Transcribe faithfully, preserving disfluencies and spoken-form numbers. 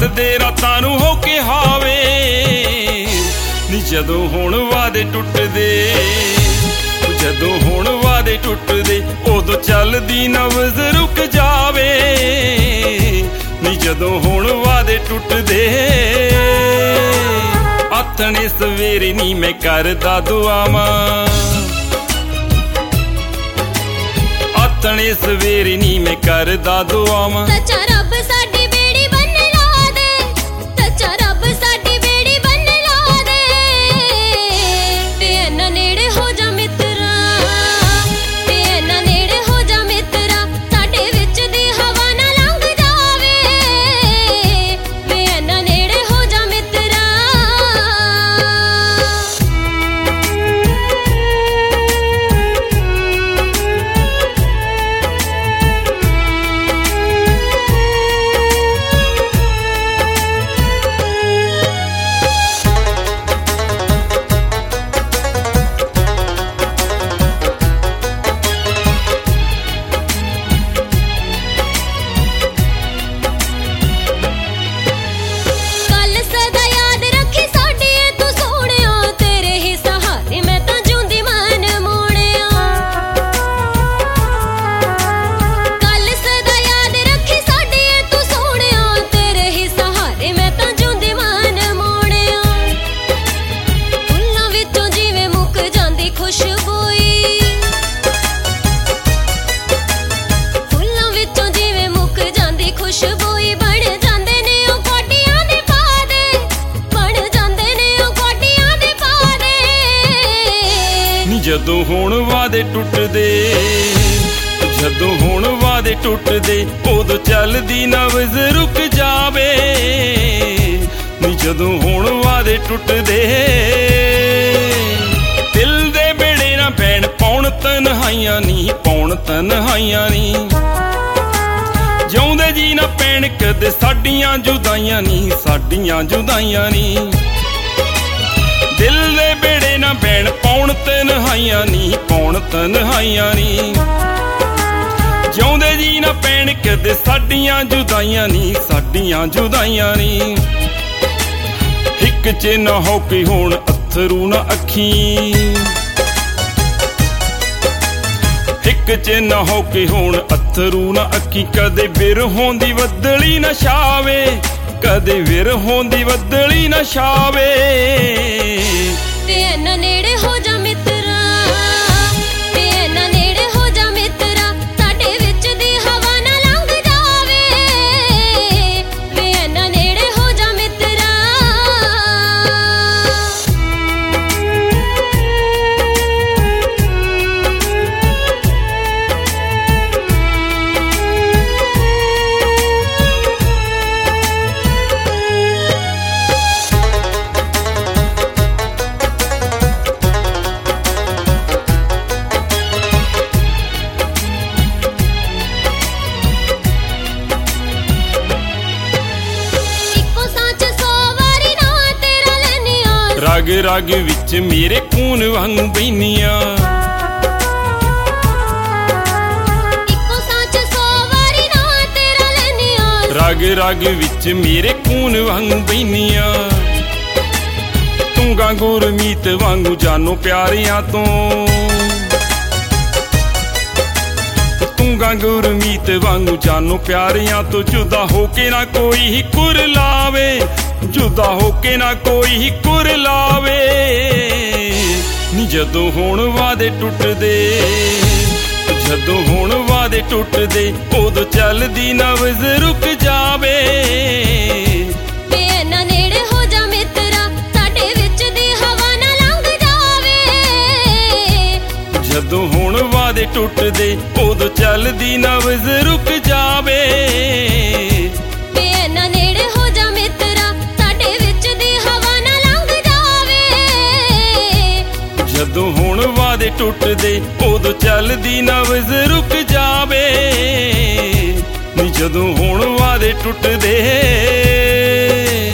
मारदे रातां नूं हो के हावे नी जदों होण वादे टुटदे जदों होण वादे टुटदे उदों चलदी नब्ज़ रुक जावे नी जदों होण वादे टुटदे आथणे सवेरे नी मैं करदा दुआवां आथणे सवेरे नी मैं करदा दुआवां सच्चा रब साडी बेड़ी बन ला दे सच्चा रब साडी बेड़ी बन ला दे ते इन्ना नेड़े हो जा मित्रा ते इन्ना नेड़े हो जा मित्रा साडे विच दी हवा ना लंघ जावे ते इन्ना नेड़े हो जा मित्रा जदों होण वादे टुटदे जदों होण वादे टुटदे उदों चलदी नब्ज़ रुक जावे नी जदों होण वादे टुटदे दिल दे बेड़े ना पैण पौण तन्हाइयां नी पौण तन्हाइयां नी जिउंदे जी ना पैण कदे साडियां जुदाइयां नी साडियां जुदाइयां नी दिल दे बेड़े ना पैण पौण तन्हाइयां नी पौण तन्हाइयां नी जिउंदे जी ना पैण कदे साडियां जुदाइयां नी साडियां जुदाइयां नी हिक च ना हो के होण अथरू ना अखीं हिक च ना हो के होण अथरू ना अखीं कदे बिरहों दी बदली ना छावे कदे विरहों दी बदली ना छावे ते इन्ना नेड़े हो जा मित्रा ते इन्ना नेड़े हो जा मित्रा साडे विच दी हवा ना लंघ जावे ते इन्ना नेड़े हो जा मित्रा रग रग विच मेरे खून वांग बहनियां इक्को सांच सौ वारी ना तेरा लैनियां रग रग विच मेरे खून वांग बहनियां तूंगा गुरमीत वांगू जानो प्यारियां तो तूंगा गुरमीत वांगू जानो प्यारियां तो जुदा होके ना कोई ही कुर लावे जुदा होके ना कोई ही कुर लावे नी जदों होण वादे टुटदे जदों होण वादे टुटदे उदों चलदी नब्ज़ रुक जावे ते इन्ना नेड़े हो जा मित्रा साडे विच दी हवा ना लंघ जावे जदों होण वादे टुटदे उदों चलदी नब्ज़ रुक जावे ते इन्ना नेड़े हो जा मित्रा साडे विच दी हवा ना लंघ जावे जदों होण वादे टुटदे उदों चलदी नब्ज़ रुक जावे नी जदों होण वादे टुटदे।